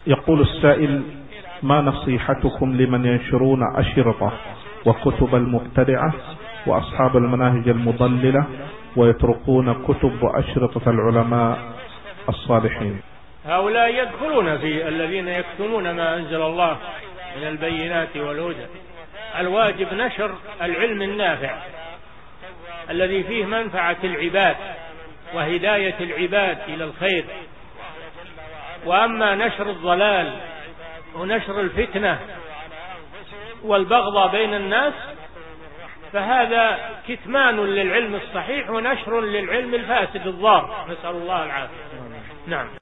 يقول السائل: ما نصيحتكم لمن ينشرون أشرطة وكتب المبتدعة وأصحاب المناهج المضللة ويتركون كتب وأشرطة العلماء الصالحين؟ هؤلاء يدخلون في الذين يكتمون ما أنزل الله من البينات والهدى. الواجب نشر العلم النافع الذي فيه منفعة العباد وهداية العباد إلى الخير. وأما نشر الضلال ونشر الفتنة والبغضاء بين الناس فهذا كتمان للعلم الصحيح ونشر للعلم الفاسد الضار، نسأل الله العافية. نعم.